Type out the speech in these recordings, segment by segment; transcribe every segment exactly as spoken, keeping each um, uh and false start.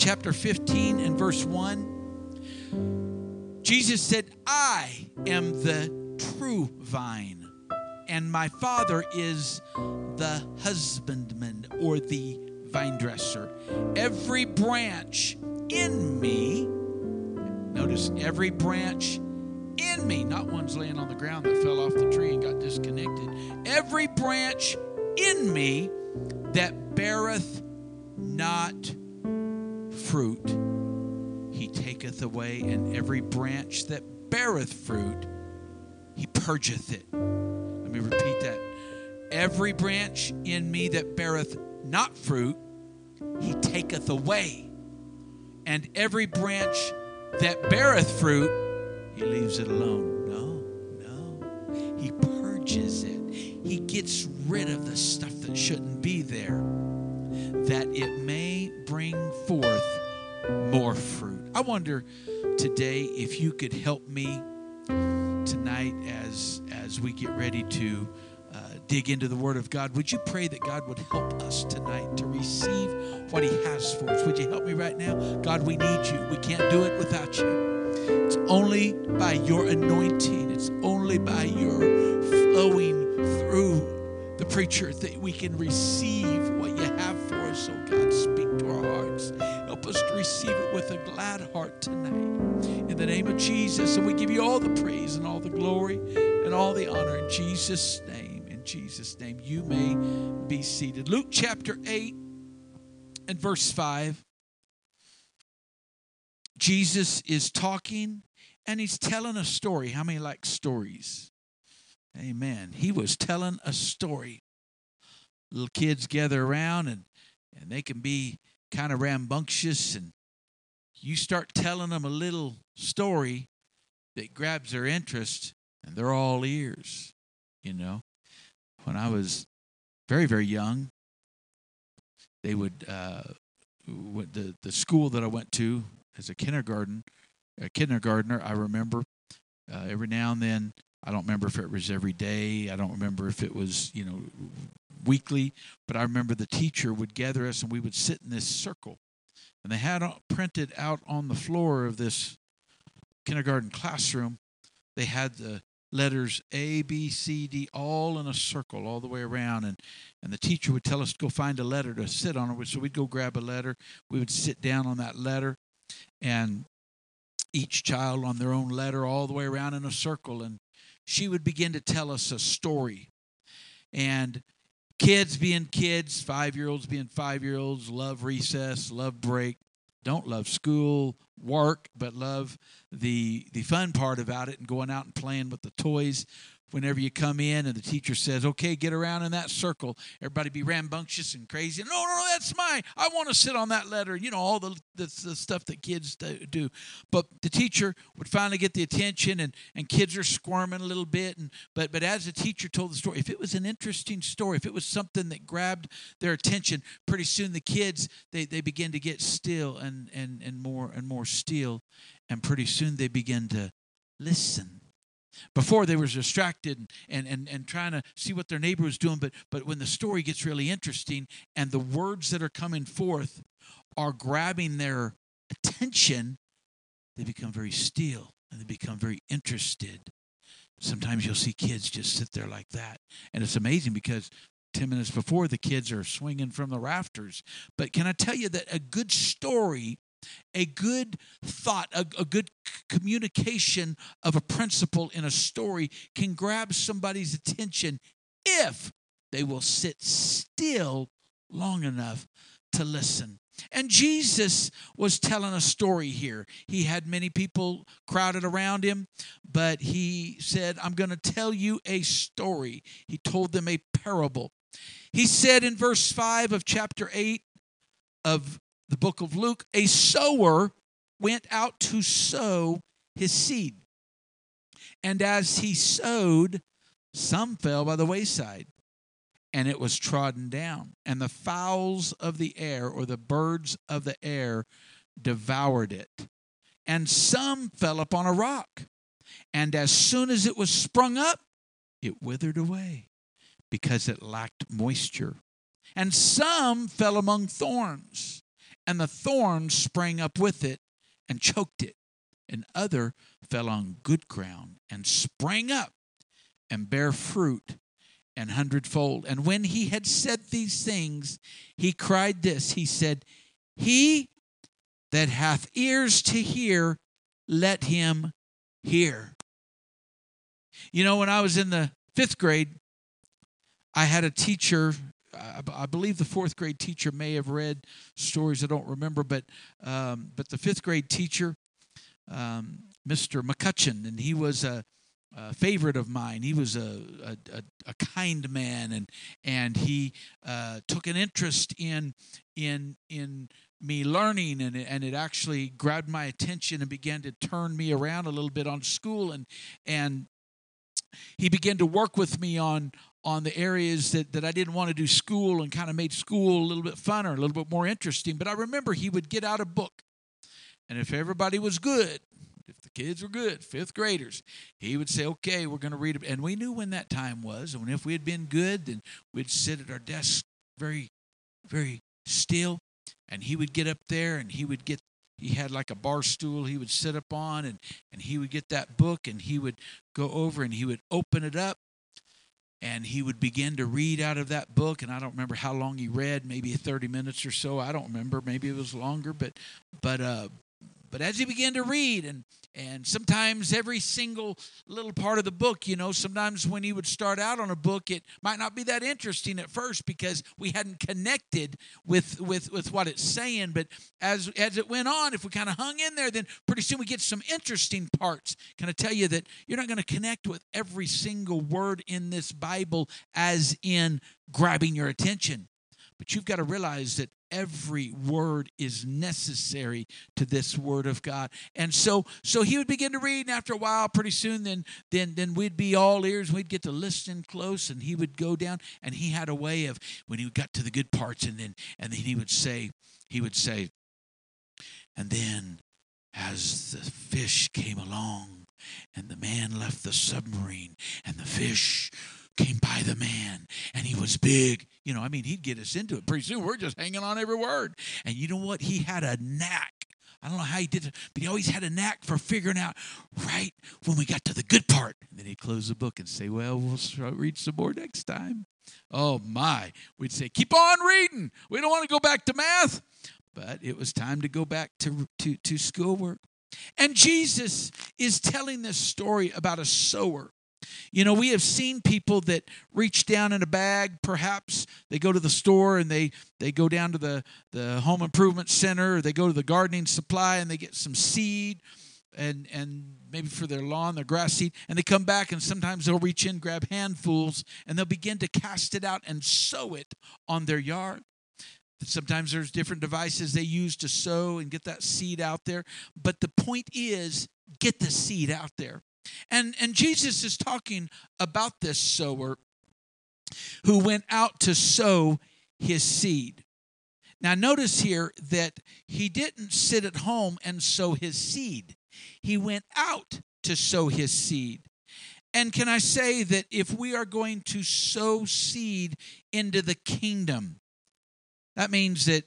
chapter fifteen and verse one, Jesus said, I am the true vine, and my Father is the husbandman or the vine dresser. Every branch in me, notice every branch in me, not one's laying on the ground that fell off the tree and got disconnected. Every branch in me that beareth not fruit, he taketh away, and every branch that beareth fruit, he purgeth it. Let me repeat that. Every branch in me that beareth not fruit, he taketh away. And every branch that beareth fruit, he leaves it alone. No, no. He purges it. He gets rid of the stuff that shouldn't be there, that it may bring forth more fruit. I wonder today if you could help me tonight as, as we get ready to uh, dig into the Word of God. Would you pray that God would help us tonight to receive what He has for us? Would you help me right now? God, we need you. We can't do it without you. It's only by your anointing, it's only by your flowing through the preacher that we can receive what you have for us. So God, speak to our hearts. Help us to receive it with a glad heart tonight. In the name of Jesus, and we give you all the praise and all the glory and all the honor in Jesus' name. In Jesus' name, you may be seated. Luke chapter eight and verse five. Jesus is talking and he's telling a story. How many like stories? Amen. He was telling a story. Little kids gather around and, and they can be kind of rambunctious, and you start telling them a little story that grabs their interest and they're all ears. You know, when I was very, very young, they would, uh, the, the school that I went to as a kindergarten, a kindergartner, I remember uh, every now and then, I don't remember if it was every day, I don't remember if it was, you know, weekly, but I remember the teacher would gather us and we would sit in this circle. And they had printed out on the floor of this kindergarten classroom, they had the letters A, B, C, D, all in a circle all the way around. And, and the teacher would tell us to go find a letter to sit on. So we'd go grab a letter. We would sit down on that letter, and each child on their own letter all the way around in a circle. And she would begin to tell us a story. And kids being kids, five-year-olds being five-year-olds, love recess, love break, don't love school, work, but love the the fun part about it and going out and playing with the toys. Whenever you come in and the teacher says, okay, get around in that circle, everybody be rambunctious and crazy. No, no, no, that's mine. I want to sit on that letter. You know, all the, the, the stuff that kids do. But the teacher would finally get the attention, and, and kids are squirming a little bit. And but but as the teacher told the story, if it was an interesting story, if it was something that grabbed their attention, pretty soon the kids, they, they begin to get still and, and, and more and more still. And pretty soon they begin to listen. Before they were distracted and, and, and trying to see what their neighbor was doing, but but when the story gets really interesting and the words that are coming forth are grabbing their attention, they become very still and they become very interested. Sometimes you'll see kids just sit there like that. And it's amazing because ten minutes before, the kids are swinging from the rafters. But can I tell you that a good story, a good thought, a, a good communication of a principle in a story can grab somebody's attention if they will sit still long enough to listen. And Jesus was telling a story here. He had many people crowded around him, but he said, I'm going to tell you a story. He told them a parable. He said in verse five of chapter eight of the book of Luke, a sower went out to sow his seed. And as he sowed, some fell by the wayside, and it was trodden down. And the fowls of the air, or the birds of the air, devoured it. And some fell upon a rock. And as soon as it was sprung up, it withered away, because it lacked moisture. And some fell among thorns, and the thorns sprang up with it and choked it. And other fell on good ground and sprang up and bare fruit an hundredfold. And when he had said these things, he cried this. He said, He that hath ears to hear, let him hear. You know, when I was in the fifth grade, I had a teacher. I believe the fourth grade teacher may have read stories. I don't remember, but um, but the fifth grade teacher, um, Mister McCutcheon, and he was a, a favorite of mine. He was a a, a kind man, and and he uh, took an interest in in in me learning, and and it actually grabbed my attention and began to turn me around a little bit on school, and and he began to work with me on. on the areas that, that I didn't want to do school, and kind of made school a little bit funner, a little bit more interesting. But I remember he would get out a book, and if everybody was good, if the kids were good, fifth graders, he would say, okay, we're going to read it. And we knew when that time was, and if we had been good, then we'd sit at our desk very, very still, and he would get up there, and he would get, he had like a bar stool he would sit up on, and, and he would get that book, and he would go over, and he would open it up, and he would begin to read out of that book. And I don't remember how long he read, maybe thirty minutes or so. I don't remember. Maybe it was longer. But but uh, but as he began to read, and and sometimes every single little part of the book, you know, sometimes when he would start out on a book, it might not be that interesting at first because we hadn't connected with with, with what it's saying. But as, as it went on, if we kind of hung in there, then pretty soon we get some interesting parts. Can I tell you that you're not going to connect with every single word in this Bible as in grabbing your attention. But you've got to realize that every word is necessary to this word of God. And so so he would begin to read, and after a while, pretty soon, then then then we'd be all ears. We'd get to listen close, and he would go down, and he had a way of, when he got to the good parts, and then and then he would say, he would say, and then as the fish came along, and the man left the submarine, and the fish came by the man, and he was big. You know, I mean, he'd get us into it. Pretty soon, we're just hanging on every word. And you know what? He had a knack. I don't know how he did it, but he always had a knack for figuring out right when we got to the good part. And then he'd close the book and say, well, we'll read some more next time. Oh, my. We'd say, keep on reading. We don't want to go back to math. But it was time to go back to, to, to schoolwork. And Jesus is telling this story about a sower. You know, we have seen people that reach down in a bag. Perhaps they go to the store and they, they go down to the, the home improvement center, or they go to the gardening supply and they get some seed and, and maybe for their lawn, their grass seed, and they come back, and sometimes they'll reach in, grab handfuls, and they'll begin to cast it out and sow it on their yard. Sometimes there's different devices they use to sow and get that seed out there. But the point is, get the seed out there. And and Jesus is talking about this sower who went out to sow his seed. Now notice here that he didn't sit at home and sow his seed. He went out to sow his seed. And can I say that if we are going to sow seed into the kingdom, that means that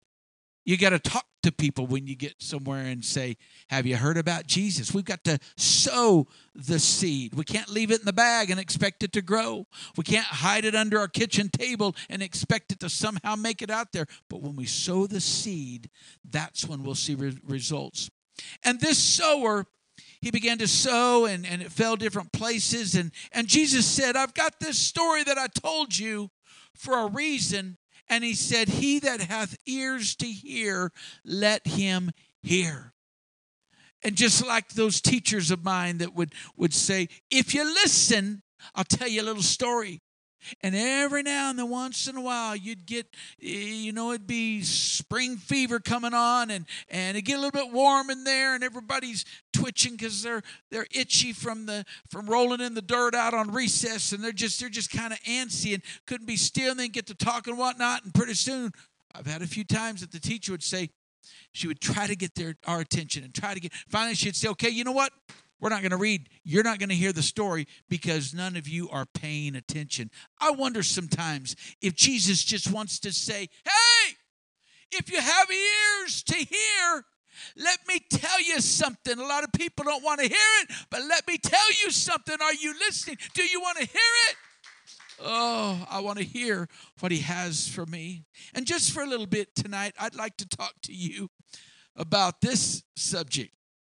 you got to talk to people when you get somewhere and say, have you heard about Jesus? We've got to sow the seed. We can't leave it in the bag and expect it to grow. We can't hide it under our kitchen table and expect it to somehow make it out there. But when we sow the seed, that's when we'll see re- results. And this sower, he began to sow, and, and it fell different places. And, and Jesus said, I've got this story that I told you for a reason. And he said, he that hath ears to hear, let him hear. And just like those teachers of mine that would, would say, if you listen, I'll tell you a little story. And every now and then, once in a while, you'd get, you know, it'd be spring fever coming on, and, and it'd get a little bit warm in there, and everybody's twitching because they're they're itchy from the from rolling in the dirt out on recess, and they're just they're just kind of antsy and couldn't be still, and then get to talk and whatnot, and pretty soon, I've had a few times that the teacher would say, she would try to get their our attention and try to get, finally she'd say, okay, you know what? We're not going to read. You're not going to hear the story because none of you are paying attention. I wonder sometimes if Jesus just wants to say, hey, If you have ears to hear, let me tell you something. A lot of people don't want to hear it, but let me tell you something. Are you listening? Do you want to hear it? Oh, I want to hear what he has for me. And just for a little bit tonight, I'd like to talk to you about this subject.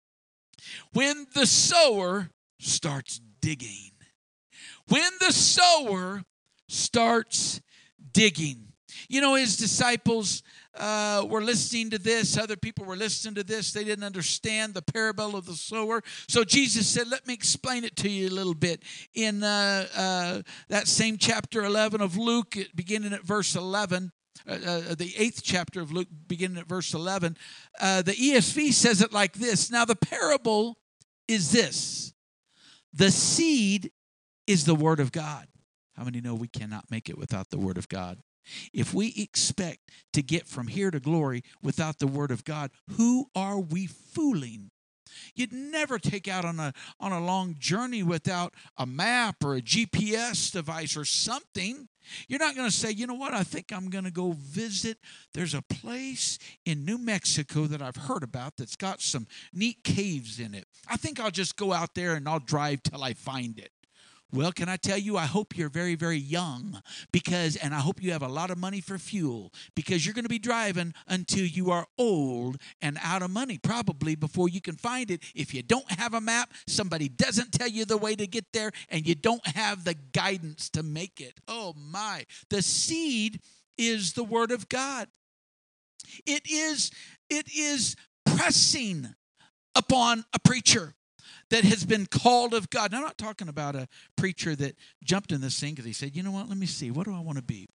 When the sower starts digging. When the sower starts digging. You know, his disciples uh, were listening to this. Other people were listening to this. They didn't understand the parable of the sower. So Jesus said, let me explain it to you a little bit. In uh, uh, that same chapter eleven of Luke, beginning at verse eleven, uh, uh, the eighth chapter of Luke, beginning at verse eleven, uh, the E S V says it like this. Now the parable is this. The seed is the word of God. How many know we cannot make it without the word of God? If we expect to get from here to glory without the word of God, who are we fooling? You'd never take out on a on a long journey without a map or a G P S device or something. You're not going to say, you know what, I think I'm going to go visit. There's a place in New Mexico that I've heard about that's got some neat caves in it. I think I'll just go out there and I'll drive till I find it. Well, can I tell you, I hope you're very, very young because, and I hope you have a lot of money for fuel because you're going to be driving until you are old and out of money, probably before you can find it. If you don't have a map, somebody doesn't tell you the way to get there, and you don't have the guidance to make it. Oh my, the seed is the word of God. It is, it is pressing upon a preacher that has been called of God. Now, I'm not talking about a preacher that jumped in this thing because he said, you know what, let me see, what do I want to be?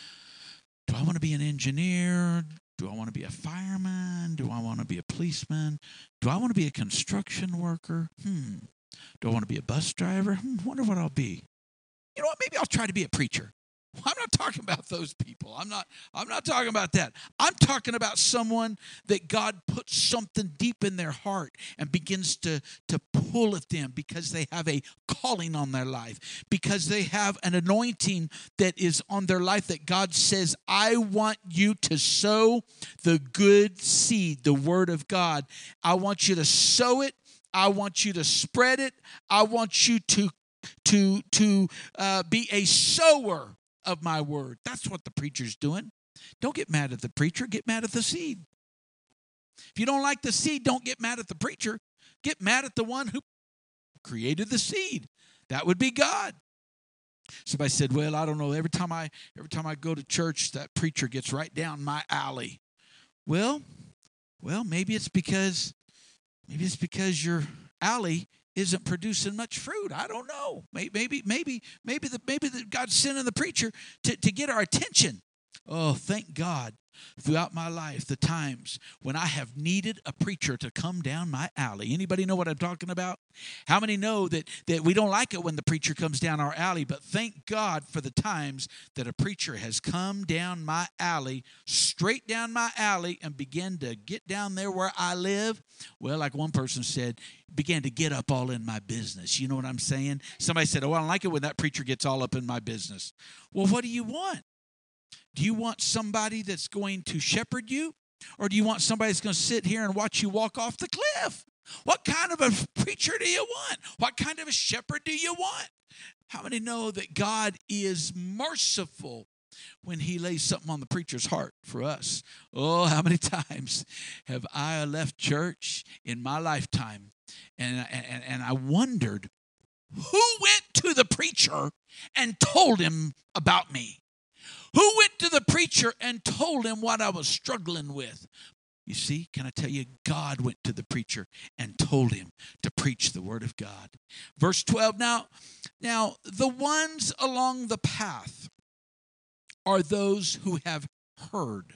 Do I want to be an engineer? Do I want to be a fireman? Do I want to be a policeman? Do I want to be a construction worker? Hmm. Do I want to be a bus driver? Hmm. Wonder what I'll be. You know what, maybe I'll try to be a preacher. I'm not talking about those people. I'm not, I'm not talking about that. I'm talking about someone that God puts something deep in their heart and begins to, to pull at them because they have a calling on their life, because they have an anointing that is on their life that God says, I want you to sow the good seed, the word of God. I want you to sow it. I want you to spread it. I want you to, to, to uh, be a sower of my word. That's what the preacher's doing. Don't get mad at the preacher. Get mad at the seed. If you don't like the seed, don't get mad at the preacher. Get mad at the one who created the seed. That would be God. Somebody said, well, I don't know. Every time I every time I go to church, that preacher gets right down my alley. Well, well, maybe it's because maybe it's because your alley isn't producing much fruit. I don't know. Maybe, maybe, maybe the maybe the God's sending the preacher to, to get our attention. Oh, thank God. Throughout my life, the times when I have needed a preacher to come down my alley. Anybody know what I'm talking about? How many know that, that we don't like it when the preacher comes down our alley, but thank God for the times that a preacher has come down my alley, straight down my alley, and began to get down there where I live. Well, like one person said, began to get up all in my business. You know what I'm saying? Somebody said, oh, I don't like it when that preacher gets all up in my business. Well, what do you want? Do you want somebody that's going to shepherd you? Or do you want somebody that's going to sit here and watch you walk off the cliff? What kind of a preacher do you want? What kind of a shepherd do you want? How many know that God is merciful when he lays something on the preacher's heart for us? Oh, how many times have I left church in my lifetime and, and, and I wondered who went to the preacher and told him about me? Who went to the preacher and told him what I was struggling with? You see, can I tell you, God went to the preacher and told him to preach the word of God. Verse twelve, now, now the ones along the path are those who have heard.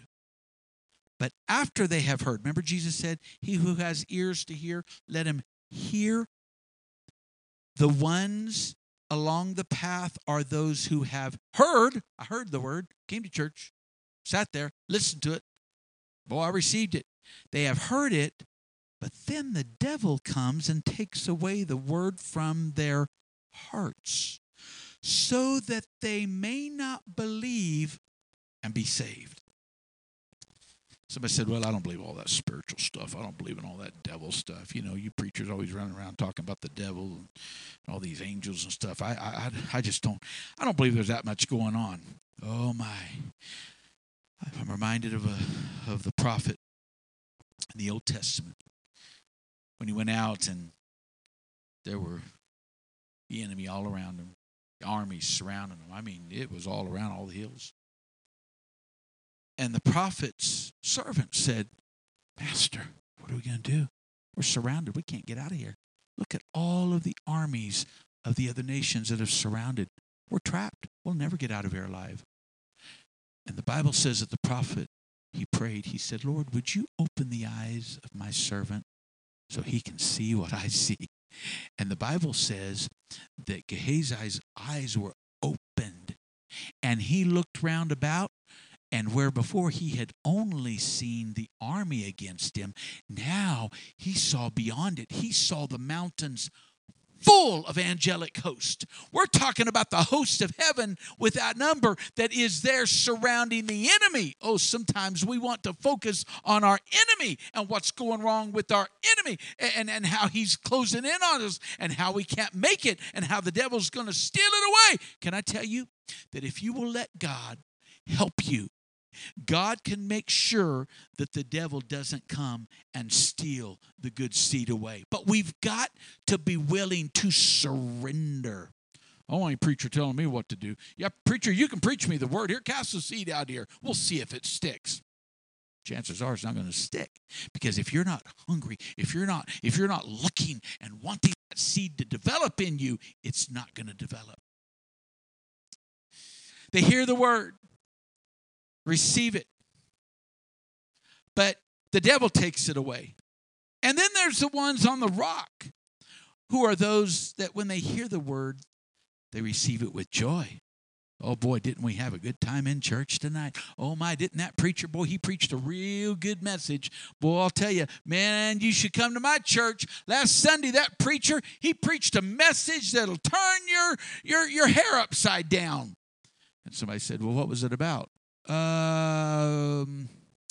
But after they have heard, remember Jesus said, he who has ears to hear, let him hear. The ones along the path are those who have heard. I heard the word, came to church, sat there, listened to it. Boy, I received it. They have heard it, but then the devil comes and takes away the word from their hearts so that they may not believe and be saved. Somebody said, well, I don't believe all that spiritual stuff. I don't believe in all that devil stuff. You know, you preachers always running around talking about the devil and all these angels and stuff. I, I, I just don't, I don't believe there's that much going on. Oh, my. I'm reminded of a, of the prophet in the Old Testament when he went out and there were the enemy all around him, the armies surrounding him. I mean, it was all around all the hills. And the prophet's servant said, Master, what are we going to do? We're surrounded. We can't get out of here. Look at all of the armies of the other nations that have surrounded. We're trapped. We'll never get out of here alive. And the Bible says that the prophet, he prayed. He said, Lord, would you open the eyes of my servant so he can see what I see? And the Bible says that Gehazi's eyes were opened, and he looked round about. And where before he had only seen the army against him, now he saw beyond it. He saw the mountains full of angelic hosts. We're talking about the host of heaven without number that is there surrounding the enemy. Oh, sometimes we want to focus on our enemy and what's going wrong with our enemy and, and how he's closing in on us and how we can't make it and how the devil's going to steal it away. Can I tell you that if you will let God help you, God can make sure that the devil doesn't come and steal the good seed away. But we've got to be willing to surrender. I don't want any preacher telling me what to do. Yeah, preacher, you can preach me the word. Here, cast the seed out here. We'll see if it sticks. Chances are it's not going to stick. Because if you're not hungry, if you're not, if you're not looking and wanting that seed to develop in you, it's not going to develop. They hear the word. Receive it. But the devil takes it away. And then there's the ones on the rock who are those that when they hear the word, they receive it with joy. Oh, boy, didn't we have a good time in church tonight? Oh, my, didn't that preacher, boy, he preached a real good message. Boy, I'll tell you, man, you should come to my church. Last Sunday, that preacher, he preached a message that'll turn your, your, your hair upside down. And somebody said, well, what was it about? Um,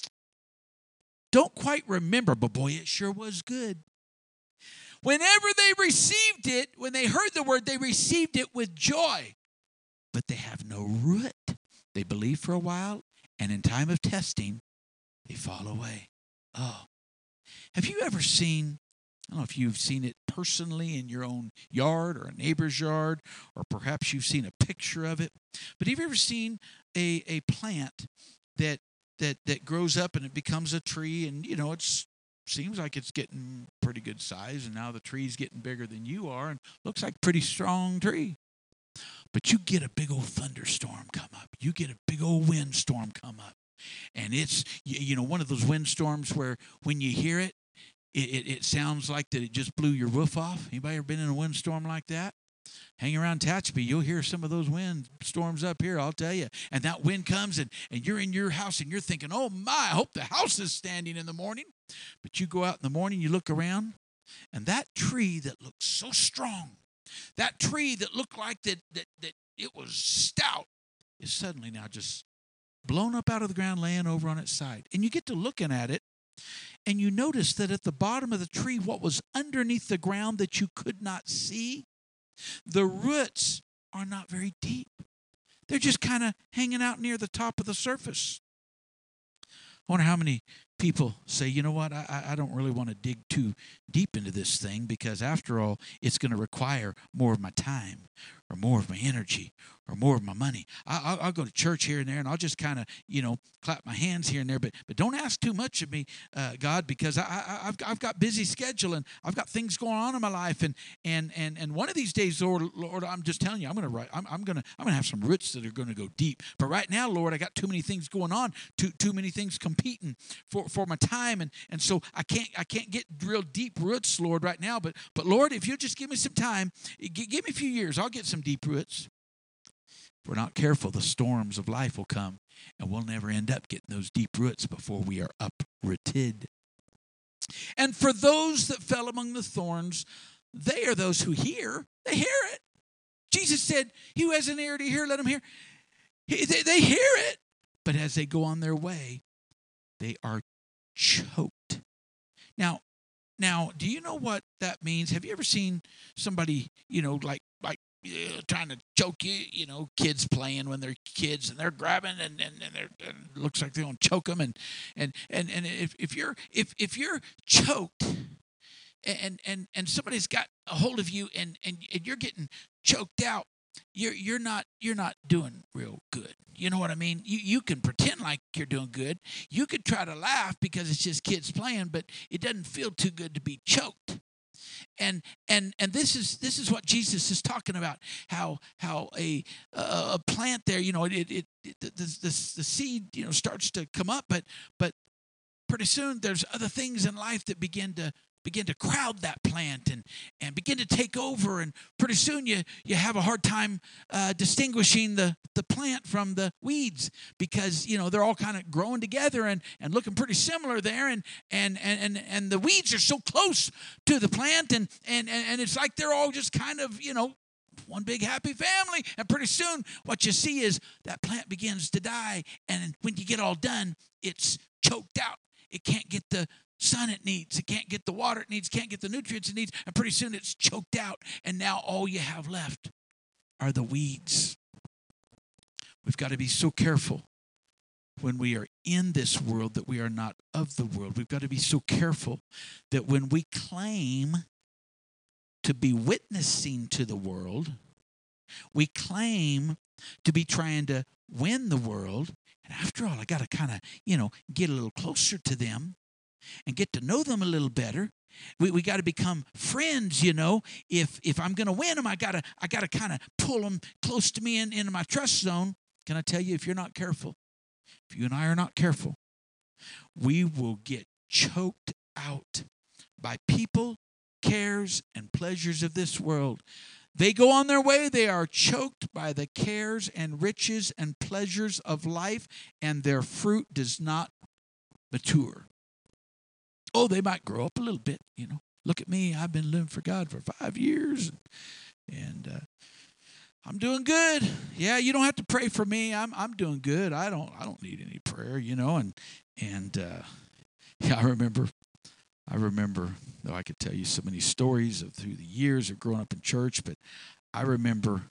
don't quite remember, but boy, it sure was good. Whenever they received it, when they heard the word, they received it with joy. But they have no root. They believe for a while, and in time of testing, they fall away. Oh, have you ever seen, I don't know if you've seen it personally in your own yard or a neighbor's yard, or perhaps you've seen a picture of it, but have you ever seen a, a plant that that that grows up and it becomes a tree, and you know it's seems like it's getting pretty good size, and now the tree's getting bigger than you are and looks like a pretty strong tree. But you get a big old thunderstorm come up. You get a big old windstorm come up. And it's, you, you know, one of those windstorms where when you hear it, it, it, it sounds like that it just blew your roof off. Anybody ever been in a windstorm like that? Hang around Tehachapi, you'll hear some of those wind storms up here, I'll tell you. And that wind comes, and, and you're in your house, and you're thinking, oh, my, I hope the house is standing in the morning. But you go out in the morning, you look around, and that tree that looked so strong, that tree that looked like that, that, that it was stout, is suddenly now just blown up out of the ground, laying over on its side. And you get to looking at it, and you notice that at the bottom of the tree, what was underneath the ground that you could not see, the roots are not very deep. They're just kind of hanging out near the top of the surface. I wonder how many people say, you know what, I, I don't really want to dig too deep into this thing because, after all, it's going to require more of my time or more of my energy or more of my money. I, I'll, I'll go to church here and there, and I'll just kind of, you know, clap my hands here and there. But but don't ask too much of me, uh, God, because I, I, I've I've got busy schedule and I've got things going on in my life, and and and and one of these days, Lord, Lord, I'm just telling you, I'm gonna write. I'm I'm gonna I'm gonna have some roots that are going to go deep. But right now, Lord, I got too many things going on, too too many things competing for, for my time, and and so I can't I can't get real deep roots, Lord, right now. But but Lord, if you'll just give me some time, g- give me a few years, I'll get some deep roots. If we're not careful, the storms of life will come, and we'll never end up getting those deep roots before we are uprooted. And for those that fell among the thorns, they are those who hear. They hear it. Jesus said, he who has an ear to hear, let him hear. They, they hear it. But as they go on their way, they are choked. Now, now, do you know what that means? Have you ever seen somebody, you know, like like uh, trying to choke you? You know, kids playing when they're kids and they're grabbing and and, and they're and it looks like they're gonna choke them. And and and and if if you're if if you're choked and and and somebody's got a hold of you and and, and you're getting choked out, you're you're not you're not doing real good. You know what I mean? You you can pretend like you're doing good. You could try to laugh because it's just kids playing, but it doesn't feel too good to be choked. And and and this is this is what Jesus is talking about. How how a a, a plant there, you know, it it, it the, the the seed, you know, starts to come up, but but pretty soon there's other things in life that begin to begin to crowd that plant and, and begin to take over. And pretty soon you, you have a hard time uh, distinguishing the, the plant from the weeds because, you know, they're all kind of growing together and, and looking pretty similar there. And, and, and, and, and the weeds are so close to the plant and, and, and it's like they're all just kind of, you know, one big happy family. And pretty soon what you see is that plant begins to die. And when you get all done, it's choked out. It can't get the sun it needs. It can't get the water it needs, can't get the nutrients it needs, and pretty soon it's choked out, and now all you have left are the weeds. We've got to be so careful when we are in this world that we are not of the world. We've got to be so careful that when we claim to be witnessing to the world, we claim to be trying to win the world, and after all, I got to kind of, you know, get a little closer to them and get to know them a little better. We we got to become friends, you know. If if I'm going to win them, I got to I got to kind of pull them close to me in, into my trust zone. Can I tell you, if you're not careful, if you and I are not careful, we will get choked out by people, cares, and pleasures of this world. They go on their way. They are choked by the cares and riches and pleasures of life, and their fruit does not mature. Oh, they might grow up a little bit, you know. Look at me. I've been living for God for five years, and, and uh, I'm doing good. Yeah, you don't have to pray for me. I'm I'm doing good. I don't I don't need any prayer, you know. And and uh, yeah, I remember, I remember. Though I could tell you so many stories of through the years of growing up in church, but I remember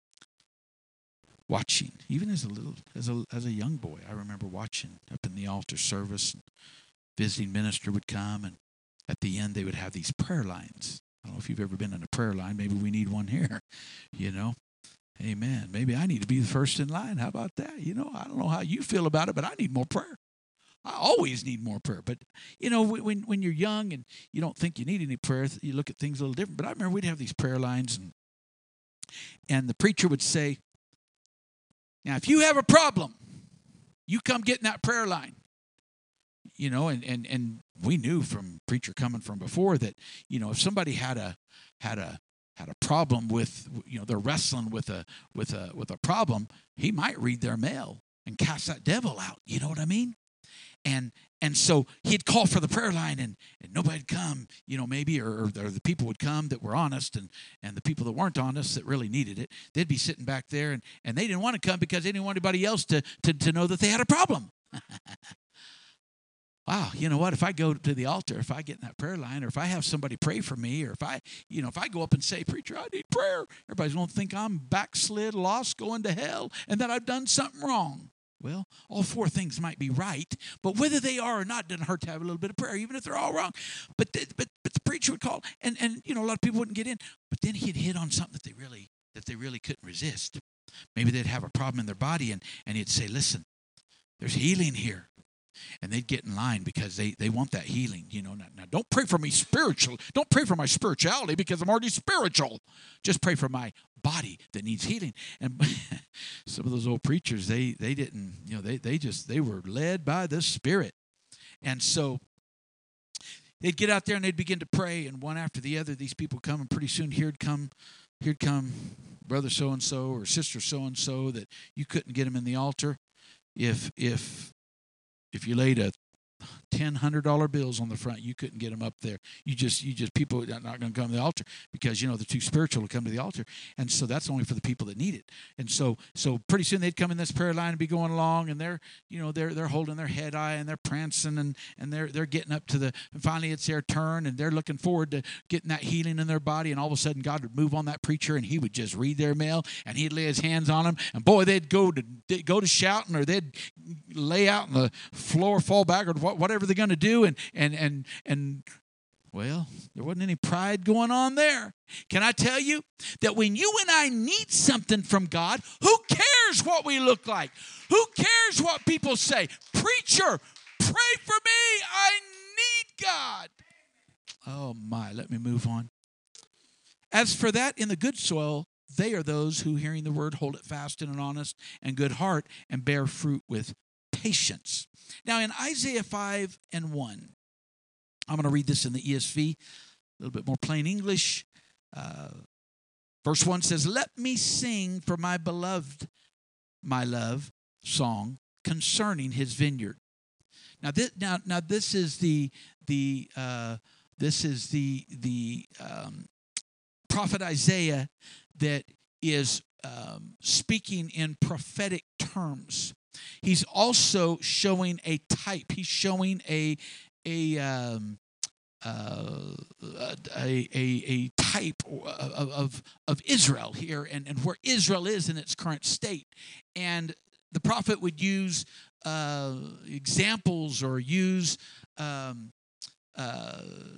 watching, even as a little as a as a young boy. I remember watching up in the altar service. And visiting minister would come, and at the end they would have these prayer lines. I don't know if you've ever been in a prayer line. Maybe we need one here, you know. Amen. Maybe I need to be the first in line. How about that? You know, I don't know how you feel about it, but I need more prayer. I always need more prayer. But, you know, when when you're young and you don't think you need any prayer, you look at things a little different. But I remember we'd have these prayer lines, and and the preacher would say, now, if you have a problem, you come get in that prayer line. You know, and, and, and we knew from preacher coming from before that, you know, if somebody had a had a had a problem with, you know, they're wrestling with a with a with a problem, he might read their mail and cast that devil out. You know what I mean? And and so he'd call for the prayer line, and, and nobody'd come, you know, maybe, or, or the people would come that were honest, and, and the people that weren't honest that really needed it, they'd be sitting back there, and, and they didn't want to come because they didn't want anybody else to to, to know that they had a problem. Wow, you know what? If I go to the altar, if I get in that prayer line, or if I have somebody pray for me, or if I, you know, if I go up and say, preacher, I need prayer, everybody's going to think I'm backslid, lost, going to hell, and that I've done something wrong. Well, all four things might be right, but whether they are or not doesn't hurt to have a little bit of prayer, even if they're all wrong. But the, but but the preacher would call, and and you know, a lot of people wouldn't get in, but then he'd hit on something that they really that they really couldn't resist. Maybe they'd have a problem in their body, and and he'd say, listen, there's healing here. And they'd get in line because they, they want that healing. You know, now, now don't pray for me spiritual. Don't pray for my spirituality because I'm already spiritual. Just pray for my body that needs healing. And some of those old preachers, they they didn't, you know, they they just they were led by the Spirit. And so they'd get out there and they'd begin to pray, and one after the other, these people come, and pretty soon here'd come here'd come brother so and so or sister so and so that you couldn't get them in the altar if if If you laid a ten hundred dollar bills on the front. You couldn't get them up there. You just, you just people are not going to come to the altar because you know they're too spiritual to come to the altar, and so that's only for the people that need it. And so, so pretty soon they'd come in this prayer line and be going along, and they're, you know, they're they're holding their head high and they're prancing and and they're they're getting up to the. And finally, it's their turn, and they're looking forward to getting that healing in their body. And all of a sudden, God would move on that preacher, and he would just read their mail, and he'd lay his hands on them, and boy, they'd go to they'd go to shouting, or they'd lay out on the floor, fall back, or whatever they're going to do, and and and and well, there wasn't any pride going on there. Can I tell you that when you and I need something from God, who cares what we look like? Who cares what people say? Preacher, pray for me. I need God. Oh my, let me move on. As for that in the good soil, they are those who, hearing the word, hold it fast in an honest and good heart and bear fruit with patience. Now in Isaiah five and one, I'm going to read this in the E S V, a little bit more plain English. Uh, verse one says, "Let me sing for my beloved, my love, song concerning his vineyard." Now this, now, now this is the the uh, this is the the um, prophet Isaiah that is um, speaking in prophetic terms. He's also showing a type. He's showing a a um, uh, a, a a type of, of of Israel here, and, and where Israel is in its current state. And the prophet would use uh, examples or use um, uh,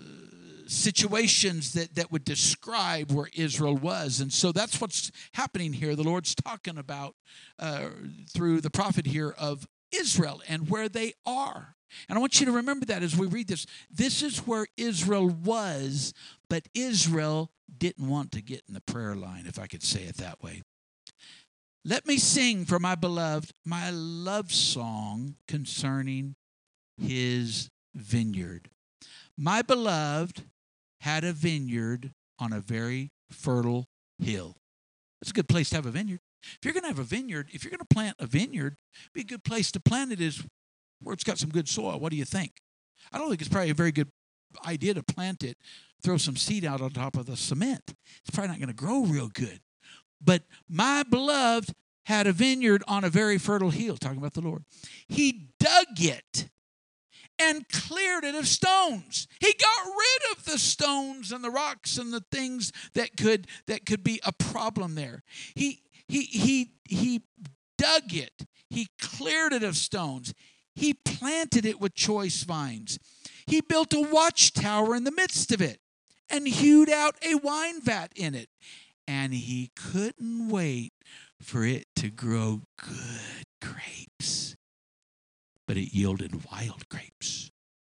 situations that, that would describe where Israel was. And so that's what's happening here. The Lord's talking about uh, through the prophet here of Israel and where they are. And I want you to remember that as we read this. This is where Israel was, but Israel didn't want to get in the prayer line, if I could say it that way. Let me sing for my beloved my love song concerning his vineyard. My beloved had a vineyard on a very fertile hill. It's a good place to have a vineyard. If you're going to have a vineyard, if you're going to plant a vineyard, be a good place to plant it is where it's got some good soil. What do you think? I don't think it's probably a very good idea to plant it, throw some seed out on top of the cement. It's probably not going to grow real good. But my beloved had a vineyard on a very fertile hill, talking about the Lord. He dug it and cleared it of stones. He got rid of the stones and the rocks and the things that could that could be a problem there. He he he he dug it. He cleared it of stones. He planted it with choice vines. He built a watchtower in the midst of it and hewed out a wine vat in it. And he couldn't wait for it to grow good grapes. But it yielded wild grapes.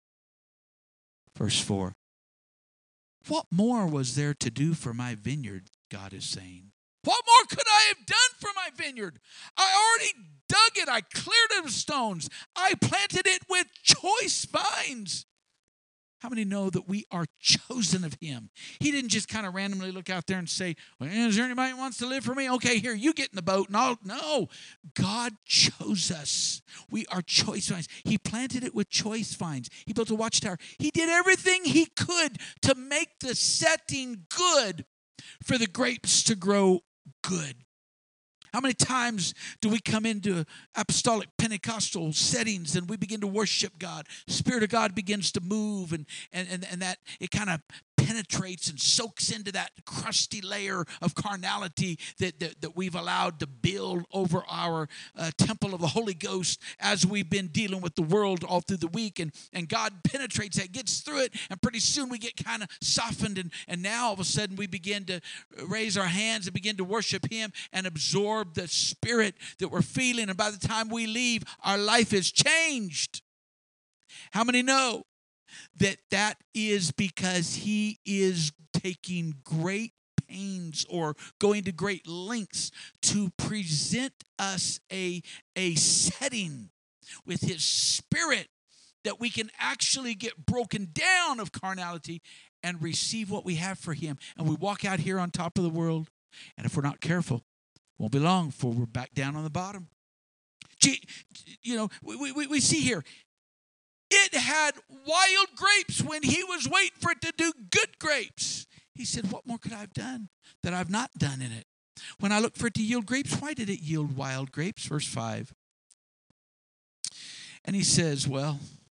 Verse four. What more was there to do for my vineyard, God is saying? What more could I have done for my vineyard? I already dug it. I cleared it of stones. I planted it with choice vines. How many know that we are chosen of him? He didn't just kind of randomly look out there and say, well, is there anybody who wants to live for me? Okay, here, you get in the boat. And I'll, no, God chose us. We are choice vines. He planted it with choice vines. He built a watchtower. He did everything he could to make the setting good for the grapes to grow good. How many times do we come into apostolic Pentecostal settings and we begin to worship God? Spirit of God begins to move, and, and, and, and that it kind of penetrates and soaks into that crusty layer of carnality that, that, that we've allowed to build over our uh, temple of the Holy Ghost as we've been dealing with the world all through the week. And, and God penetrates that, gets through it, and pretty soon we get kind of softened. And, and now all of a sudden we begin to raise our hands and begin to worship him and absorb the spirit that we're feeling. And by the time we leave, our life is changed. How many know that that is because he is taking great pains or going to great lengths to present us a, a setting with his spirit that we can actually get broken down of carnality and receive what we have for him. And we walk out here on top of the world, and if we're not careful, won't be long before we're back down on the bottom. You know, we, we, we see here, It had wild grapes when he was waiting for it to do good grapes. He said, what more could I have done that I've not done in it? When I looked for it to yield grapes, why did it yield wild grapes? Verse five. And he says, well,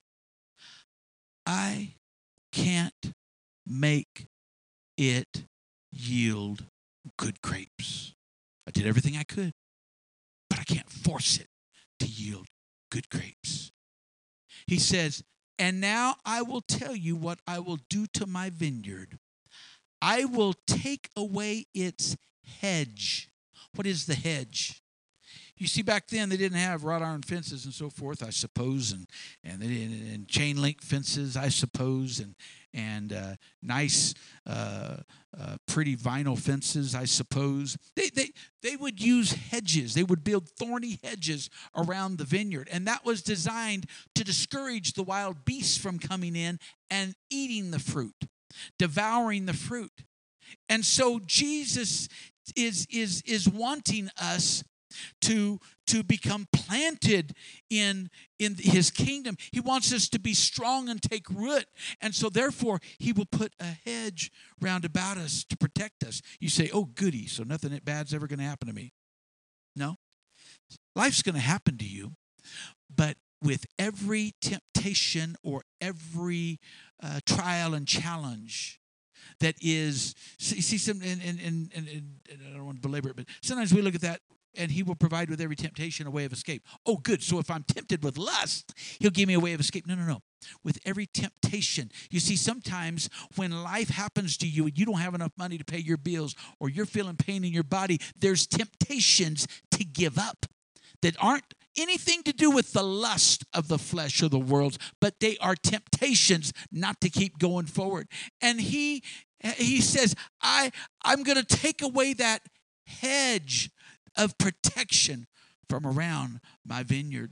I can't make it yield good grapes. I did everything I could, but I can't force it to yield good grapes. He says, and now I will tell you what I will do to my vineyard. I will take away its hedge. What is the hedge? You see, back then they didn't have wrought iron fences and so forth, I suppose, and and, they didn't, and chain link fences, I suppose, and and uh, nice, uh, uh, pretty vinyl fences, I suppose. They they they would use hedges. They would build thorny hedges around the vineyard, and that was designed to discourage the wild beasts from coming in and eating the fruit, devouring the fruit. And so Jesus is is is wanting us to to become planted in in his kingdom. He wants us to be strong and take root, and so therefore he will put a hedge round about us to protect us. You say, oh goody, so nothing bad's ever going to happen to me. No, life's going to happen to you, but with every temptation or every uh, trial and challenge that is, see, see some, and, and, and, and, and I don't want to belabor it, but sometimes we look at that, and he will provide with every temptation a way of escape. Oh, good. So if I'm tempted with lust, he'll give me a way of escape. No, no, no. With every temptation. You see, sometimes when life happens to you and you don't have enough money to pay your bills or you're feeling pain in your body, there's temptations to give up that aren't anything to do with the lust of the flesh or the world, but they are temptations not to keep going forward. And he he says, I, I'm going to take away that hedge of protection from around my vineyard.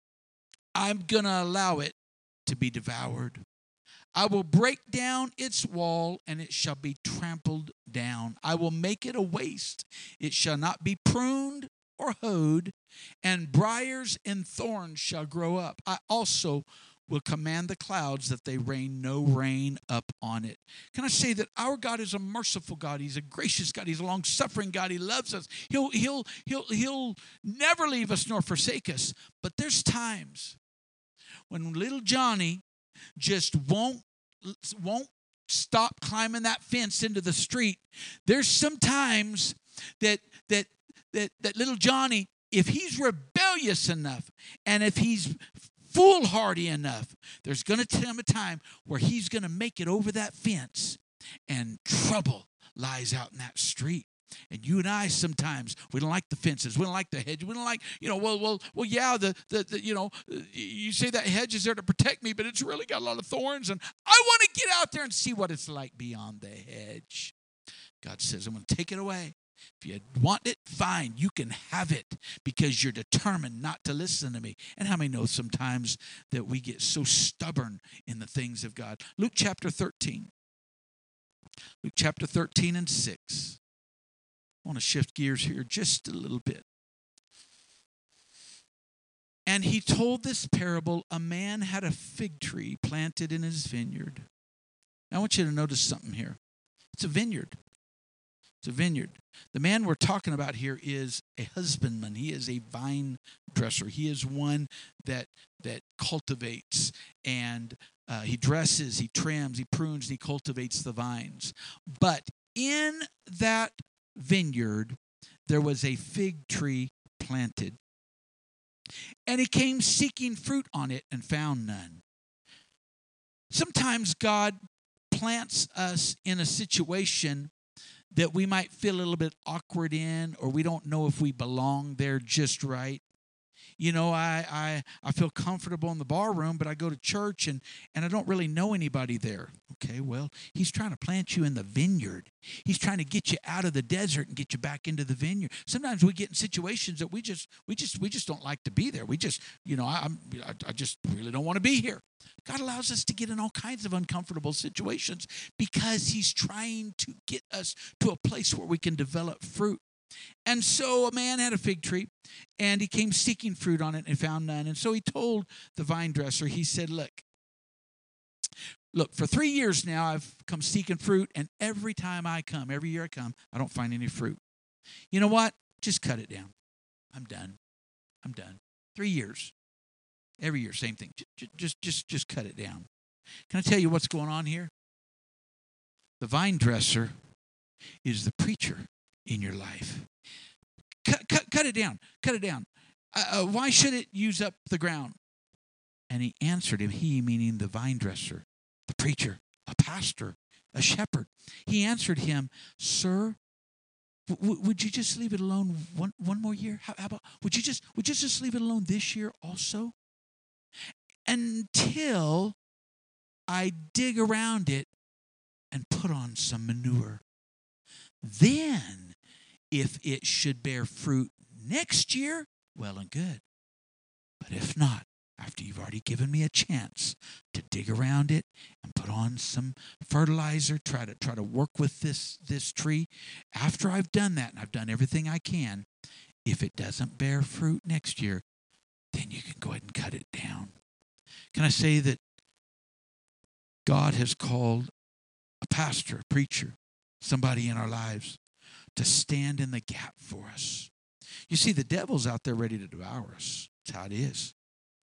I'm going to allow it to be devoured. I will break down its wall, and it shall be trampled down. I will make it a waste. It shall not be pruned or hoed, and briars and thorns shall grow up. I also will command the clouds that they rain no rain up on it. Can I say that our God is a merciful God? He's a gracious God. He's a long-suffering God. He loves us. He'll, he'll, he'll, he'll never leave us nor forsake us. But there's times when little Johnny just won't, won't stop climbing that fence into the street. There's some times that that that that little Johnny, if he's rebellious enough and if he's foolhardy enough, there's going to come a time where he's going to make it over that fence, and trouble lies out in that street. And you and I sometimes, we don't like the fences, we don't like the hedge, we don't like, you know, well, well, well, yeah, the, the, the you know, you say that hedge is there to protect me, but it's really got a lot of thorns, and I want to get out there and see what it's like beyond the hedge. God says, I'm going to take it away. If you want it, fine, you can have it because you're determined not to listen to me. And how many know sometimes that we get so stubborn in the things of God? Luke chapter thirteen. Luke chapter thirteen and six. I want to shift gears here just a little bit. And he told this parable, a man had a fig tree planted in his vineyard. Now, I want you to notice something here. It's a vineyard. It's a vineyard. The man we're talking about here is a husbandman. He is a vine dresser. He is one that that cultivates, and uh, he dresses, he trims, he prunes, he cultivates the vines. But in that vineyard, there was a fig tree planted. And he came seeking fruit on it and found none. Sometimes God plants us in a situation that we might feel a little bit awkward in, or we don't know if we belong there just right. You know, I I, I feel comfortable in the bar room, but I go to church and, and I don't really know anybody there. Okay, well, he's trying to plant you in the vineyard. He's trying to get you out of the desert and get you back into the vineyard. Sometimes we get in situations that we just we just we just don't like to be there. We just, you know, I, I'm I, I just really don't want to be here. God allows us to get in all kinds of uncomfortable situations because he's trying to get us to a place where we can develop fruit. And so a man had a fig tree, and he came seeking fruit on it and found none. And so he told the vine dresser, he said, look, Look, for three years now, I've come seeking fruit, and every time I come, every year I come, I don't find any fruit. You know what? Just cut it down. I'm done. I'm done. Three years. Every year, same thing. Just, just, just, just cut it down. Can I tell you what's going on here? The vine dresser is the preacher in your life. Cut, cut, cut it down. Cut it down. Uh, uh, why should it use up the ground? And he answered him, he meaning the vine dresser, the preacher, a pastor, a shepherd. He answered him, sir, w- would you just leave it alone one, one more year? How, how about, would you just, would you just leave it alone this year also? Until I dig around it and put on some manure. Then, if it should bear fruit next year, well and good. But if not, after you've already given me a chance to dig around it and put on some fertilizer, try to try to work with this, this tree, after I've done that and I've done everything I can, if it doesn't bear fruit next year, then you can go ahead and cut it down. Can I say that God has called a pastor, a preacher, somebody in our lives to stand in the gap for us? You see, the devil's out there ready to devour us. That's how it is.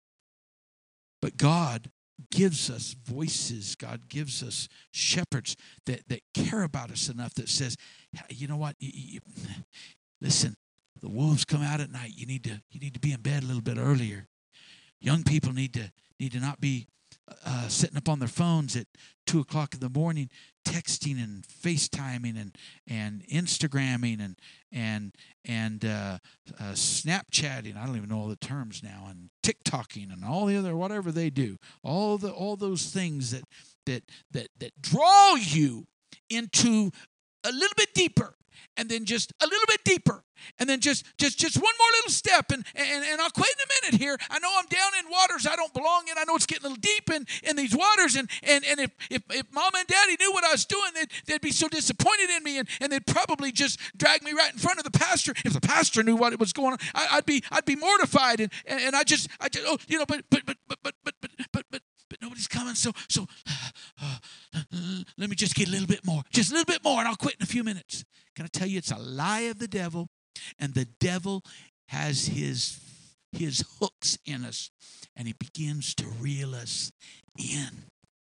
But God gives us voices. God gives us shepherds that, that care about us enough that says, you know what? You, you, listen, the wolves come out at night. You need to you need to be in bed a little bit earlier. Young people need to need to not be uh, sitting up on their phones at two o'clock in the morning, texting and FaceTiming and and Instagramming and and and uh, uh, Snapchatting. I don't even know all the terms now, and TikToking and all the other whatever they do. All the all those things that that that that draw you into a little bit deeper. And then just a little bit deeper. And then just just just one more little step. And, and, and I'll quit in a minute here. I know I'm down in waters I don't belong in. I know it's getting a little deep in, in these waters. And and, and if, if, if Mama and Daddy knew what I was doing, they'd, they'd be so disappointed in me. And, and they'd probably just drag me right in front of the pastor. If the pastor knew what was going on, I, I'd be I'd be mortified. And, and, and I just, I just, oh, you know, but, but, but, but, but, but, but, but, but, but nobody's coming. So, so uh, uh, let me just get a little bit more. Just a little bit more, and I'll quit in a few minutes. Can I tell you, it's a lie of the devil, and the devil has his, his hooks in us, and he begins to reel us in.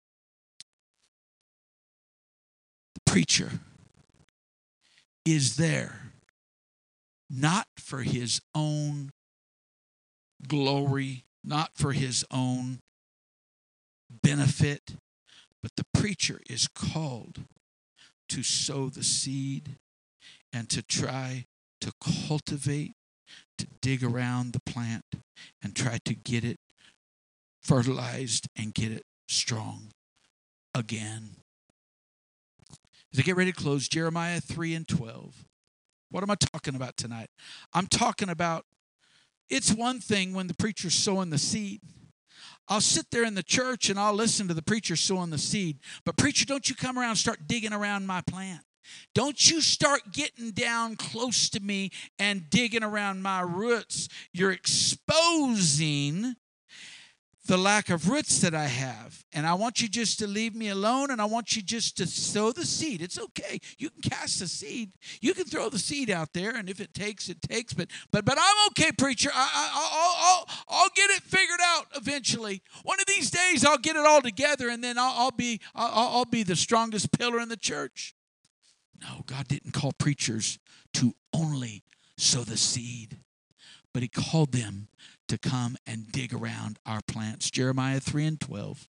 The preacher is there not for his own glory, not for his own benefit, but the preacher is called to sow the seed and to try to cultivate, to dig around the plant and try to get it fertilized and get it strong again. As I get ready to close, Jeremiah three and twelve. What am I talking about tonight? I'm talking about, it's one thing when the preacher's sowing the seed. I'll sit there in the church and I'll listen to the preacher sowing the seed. But preacher, don't you come around and start digging around my plant. Don't you start getting down close to me and digging around my roots. You're exposing the lack of roots that I have. And I want you just to leave me alone, and I want you just to sow the seed. It's okay. You can cast the seed. You can throw the seed out there, and if it takes, it takes. But but but I'm okay, preacher. I, I, I'll, I'll, I'll get it figured out eventually. One of these days, I'll get it all together, and then I'll, I'll, be, I'll, I'll be the strongest pillar in the church. No, God didn't call preachers to only sow the seed, but he called them to come and dig around our plants. Jeremiah three and twelve.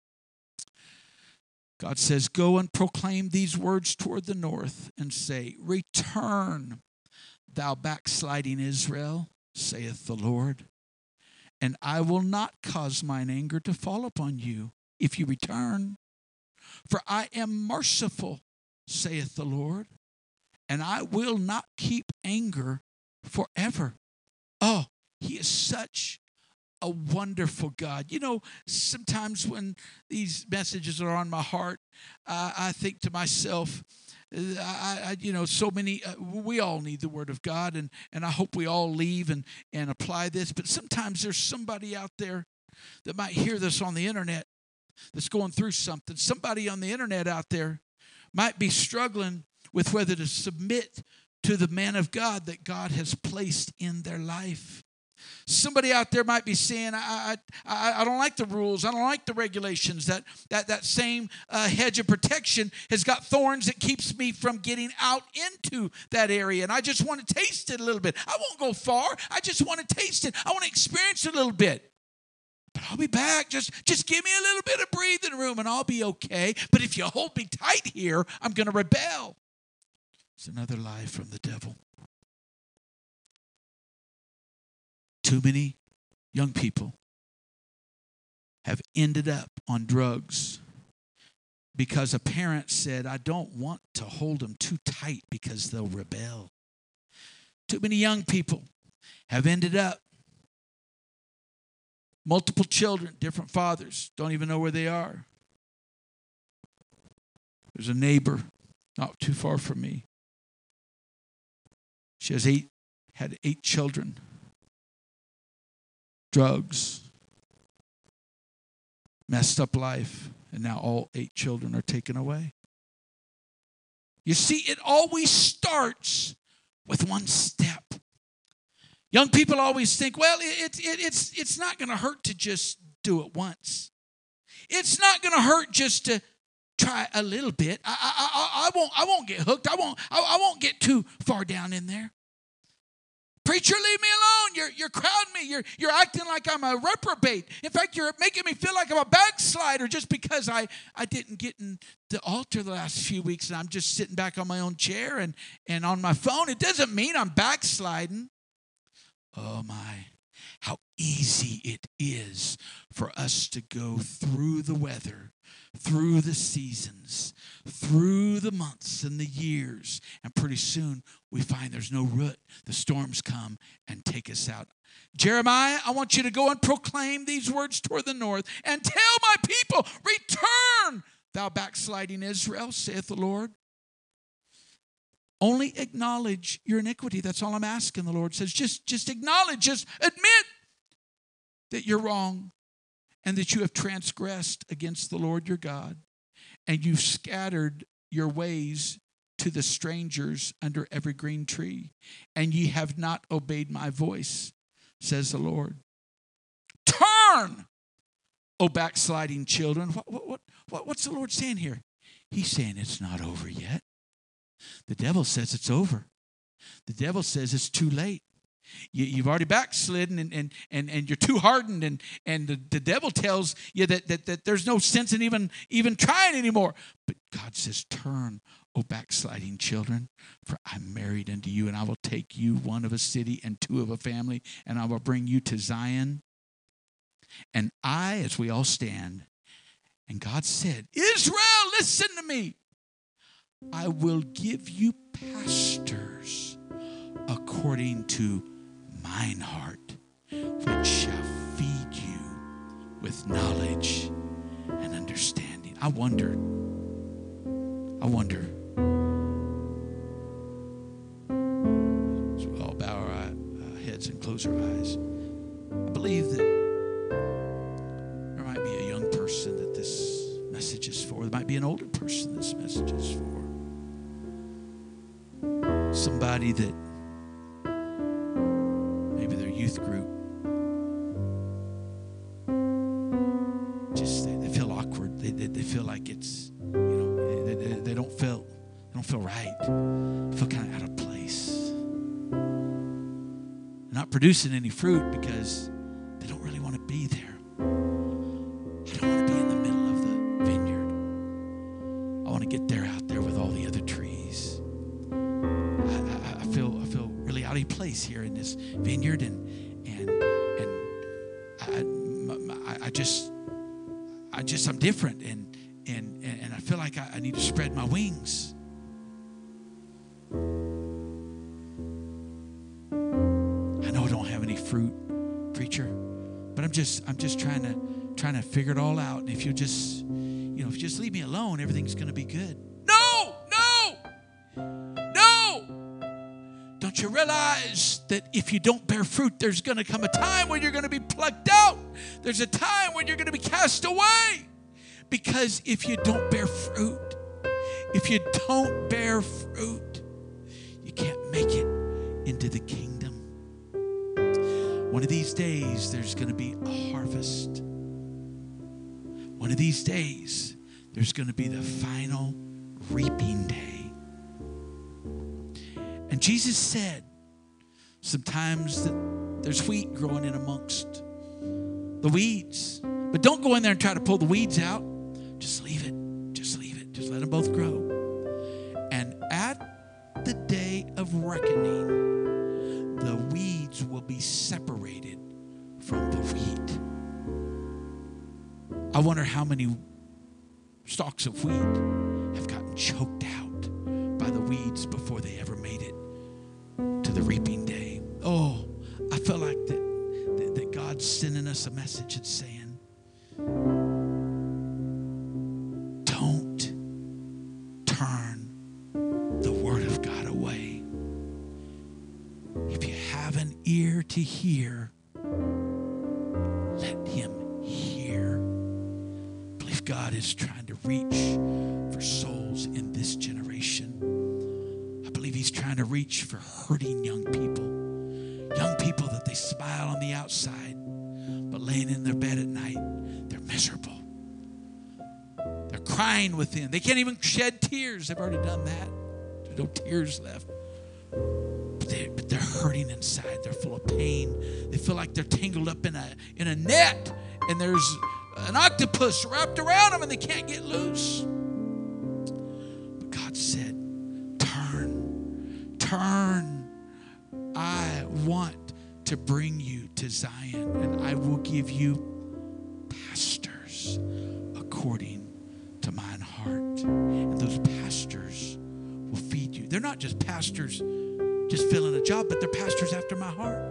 God says, go and proclaim these words toward the north and say, return, thou backsliding Israel, saith the Lord, and I will not cause mine anger to fall upon you if you return. For I am merciful, saith the Lord, and I will not keep anger forever. Oh, he is such a wonderful God. You know, sometimes when these messages are on my heart, uh, I think to myself, I, I, you know, so many, uh, we all need the Word of God, and, and I hope we all leave and, and apply this. But sometimes there's somebody out there that might hear this on the internet that's going through something. Somebody on the internet out there might be struggling with whether to submit to the man of God that God has placed in their life. Somebody out there might be saying, I, I, I don't like the rules. I don't like the regulations. That, that, that same uh, hedge of protection has got thorns that keeps me from getting out into that area. And I just want to taste it a little bit. I won't go far. I just want to taste it. I want to experience it a little bit. But I'll be back. Just, just give me a little bit of breathing room and I'll be okay. But if you hold me tight here, I'm going to rebel. It's another lie from the devil. Too many young people have ended up on drugs because a parent said, I don't want to hold them too tight because they'll rebel. Too many young people have ended up, multiple children, different fathers, don't even know where they are. There's a neighbor not too far from me. She has eight, had eight children. Drugs, messed up life, and now all eight children are taken away. You see, it always starts with one step. Young people always think, well, it, it, it's, it's not going to hurt to just do it once. It's not going to hurt just to try a little bit. I, I, I, I, won't, I won't get hooked. I won't, I, I won't get too far down in there. Preacher, leave me alone. You're, you're crowding me. You're, you're acting like I'm a reprobate. In fact, you're making me feel like I'm a backslider just because I, I didn't get in the altar the last few weeks and I'm just sitting back on my own chair and, and on my phone. It doesn't mean I'm backsliding. Oh, my. How easy it is for us to go through the weather, through the seasons, through the months and the years, and pretty soon we find there's no root. The storms come and take us out. Jeremiah, I want you to go and proclaim these words toward the north and tell my people, return, thou backsliding Israel, saith the Lord. Only acknowledge your iniquity. That's all I'm asking, the Lord says. Just, just acknowledge, just admit that you're wrong and that you have transgressed against the Lord your God, and you've scattered your ways to the strangers under every green tree, and ye have not obeyed my voice, says the Lord. Turn, O backsliding children. What, what, what, what's the Lord saying here? He's saying it's not over yet. The devil says it's over. The devil says it's too late. You, you've already backslidden and, and, and, and you're too hardened, and, and the, the devil tells you that, that, that there's no sense in even, even trying anymore. But God says, turn, O backsliding children, for I'm married unto you, and I will take you, one of a city and two of a family, and I will bring you to Zion. And I, as we all stand, and God said, Israel, listen to me. I will give you pastors according to mine heart, which shall feed you with knowledge and understanding. I wonder, I wonder, as we all bow our eye, heads and close our eyes, I believe that there might be a young person that this message is for. There might be an older person this message is for. Somebody that maybe their youth group just they, they feel awkward. They, they they feel like it's, you know, they, they, they don't feel they don't feel right. They feel kind of out of place. They're not producing any fruit because they don't really want to be there. I don't want to be in the middle of the vineyard. I want to get there out there with all the other trees. I, I feel I feel really out of place here in this vineyard, and and and I, I, I just I just I'm different, and and and I feel like I, I need to spread my wings. I know I don't have any fruit, preacher, but I'm just I'm just trying to trying to figure it all out. And if you just you know if you just leave me alone, everything's going to be good. No, no. Don't you realize that if you don't bear fruit, there's going to come a time when you're going to be plucked out. There's a time when you're going to be cast away. Because if you don't bear fruit, if you don't bear fruit, you can't make it into the kingdom. One of these days, there's going to be a harvest. One of these days, there's going to be the final reaping day. And Jesus said, sometimes that there's wheat growing in amongst the weeds. But don't go in there and try to pull the weeds out. Just leave it. Just leave it. Just let them both grow. And at the day of reckoning, the weeds will be separated from the wheat. I wonder how many stalks of wheat have gotten choked out by the weeds before they ever made it to the reaping day. Oh, I feel like that, that, that God's sending us a message and saying, don't turn the word of God away. If you have an ear to hear, let him hear. I believe God is trying to reach for souls in this generation. I believe he's trying to reach for hurting young people. Young people that they smile on the outside, but laying in their bed at night, they're miserable. They're crying within. They can't even shed tears. They've already done that. There's no tears left. But, they, but they're hurting inside. They're full of pain. They feel like they're tangled up in a, in a net, and there's an octopus wrapped around them, and they can't get loose. But God said, turn, turn. I want to bring you to Zion, and I will give you pastors according to mine heart. And those pastors will feed you. They're not just pastors just filling a job, but they're pastors after my heart.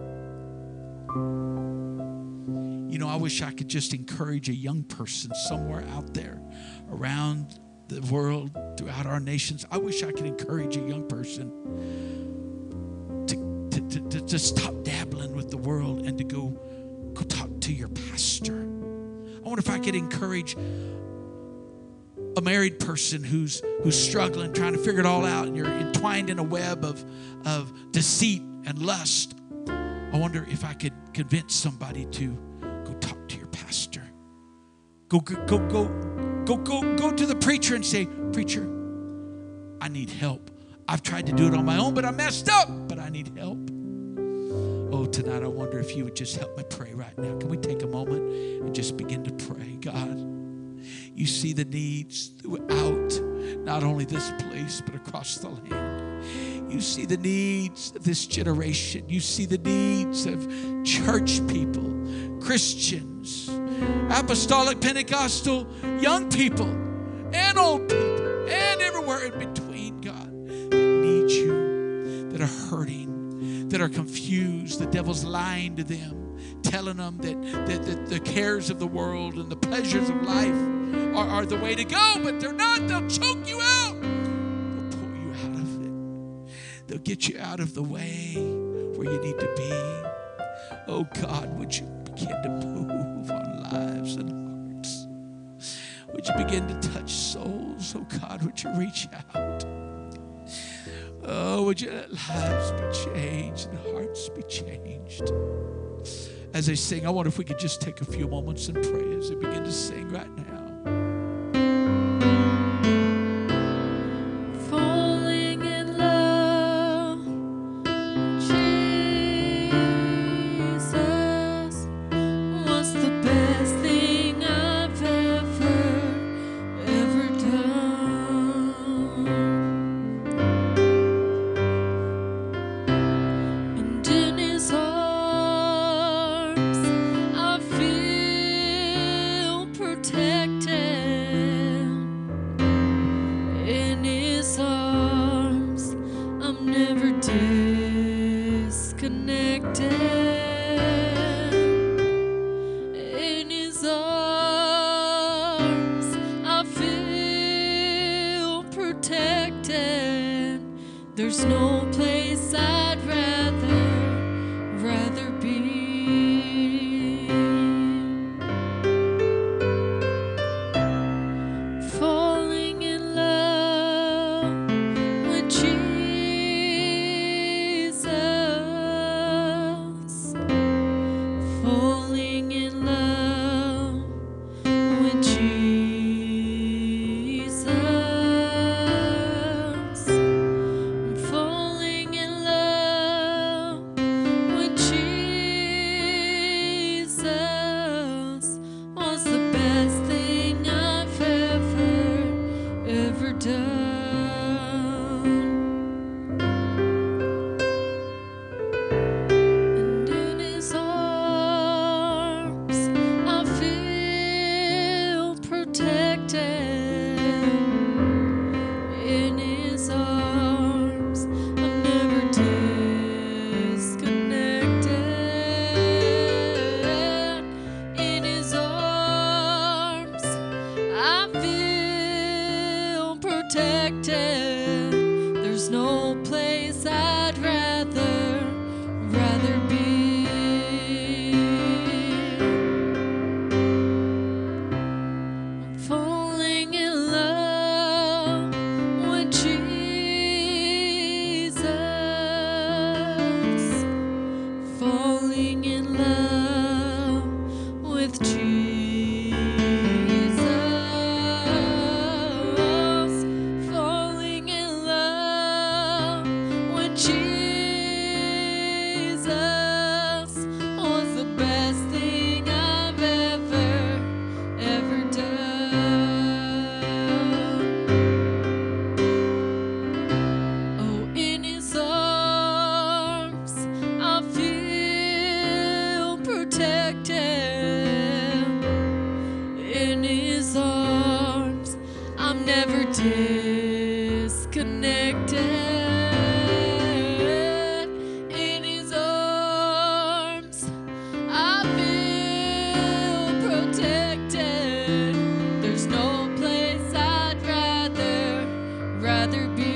You know, I wish I could just encourage a young person somewhere out there around the world, throughout our nations. I wish I could encourage a young person To, to, to stop dabbling with the world and to go, go talk to your pastor. I wonder if I could encourage a married person who's who's struggling, trying to figure it all out, and you're entwined in a web of, of deceit and lust. I wonder if I could convince somebody to go talk to your pastor. Go, go, go, go, go, go, go to the preacher and say, preacher, I need help. I've tried to do it on my own, but I messed up, but I need help. Oh, tonight I wonder if you would just help me pray right now. Can we take a moment and just begin to pray? God, you see the needs throughout not only this place, but across the land. You see the needs of this generation. You see the needs of church people, Christians, apostolic, Pentecostal, young people, and old people, and everywhere in between, God. You that are hurting, that are confused. The devil's lying to them, telling them that, that, that the cares of the world and the pleasures of life are, are the way to go, but they're not. They'll choke you out. They'll pull you out of it. They'll get you out of the way where you need to be. Oh God, would you begin to move on lives and hearts? Would you begin to touch souls? Oh God, would you reach out? Oh, would you let lives be changed and hearts be changed? As they sing, I wonder if we could just take a few moments and pray as they begin to sing right now. Falling in love, Jesus was the best thing I've ever, ever done. And in his arms, I feel protected. In his arms, I'm never disconnected. In his arms, I feel protected. There's no place I'd rather, rather be. ever done. And in his arms I feel protected. In his arms I'm never disconnected. In his arms I feel protected. There's no place I'd rather, rather be. I'm falling in love with Jesus. Falling in love with Jesus. Falling in love with Jesus was the best thing I've ever, ever done. Oh, in his arms I feel protected. In his arms I'm never disconnected. In his arms I feel protected. There's no place I'd rather, rather be.